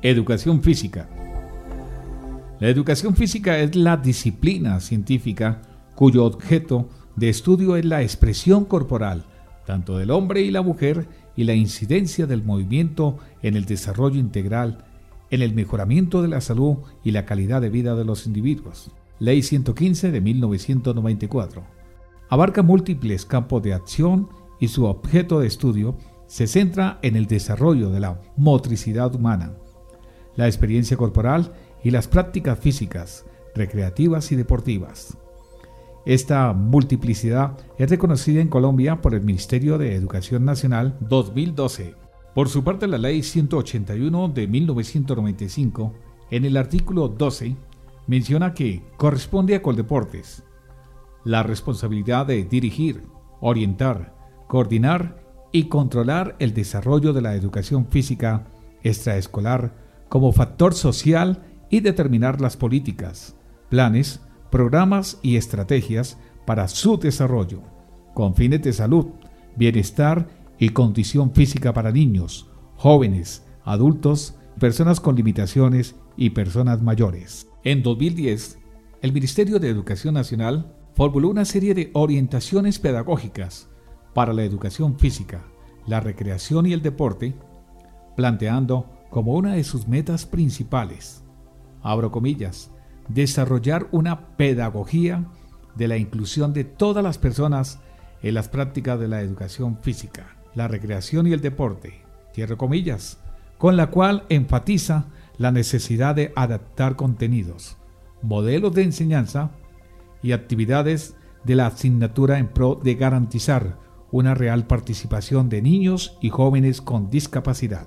Educación física. La educación física es la disciplina científica cuyo objeto de estudio es la expresión corporal, tanto del hombre y la mujer, y la incidencia del movimiento en el desarrollo integral, en el mejoramiento de la salud y la calidad de vida de los individuos. Ley 115 de 1994. Abarca múltiples campos de acción y su objeto de estudio se centra en el desarrollo de la motricidad humana, la experiencia corporal y las prácticas físicas, recreativas y deportivas. Esta multiplicidad es reconocida en Colombia por el Ministerio de Educación Nacional 2012. Por su parte, la Ley 181 de 1995, en el artículo 12, menciona que corresponde a Coldeportes la responsabilidad de dirigir, orientar, coordinar y controlar el desarrollo de la educación física extraescolar como factor social y determinar las políticas, planes, programas y estrategias para su desarrollo, con fines de salud, bienestar y condición física para niños, jóvenes, adultos, personas con limitaciones y personas mayores. En 2010, el Ministerio de Educación Nacional formuló una serie de orientaciones pedagógicas para la educación física, la recreación y el deporte, planteando como una de sus metas principales, abro comillas, desarrollar una pedagogía de la inclusión de todas las personas en las prácticas de la educación física, la recreación y el deporte, cierro comillas, con la cual enfatiza la necesidad de adaptar contenidos, modelos de enseñanza y actividades de la asignatura en pro de garantizar una real participación de niños y jóvenes con discapacidad.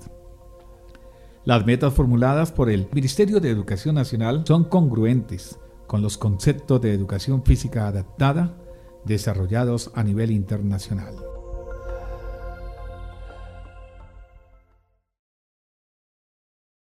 Las metas formuladas por el Ministerio de Educación Nacional son congruentes con los conceptos de educación física adaptada desarrollados a nivel internacional.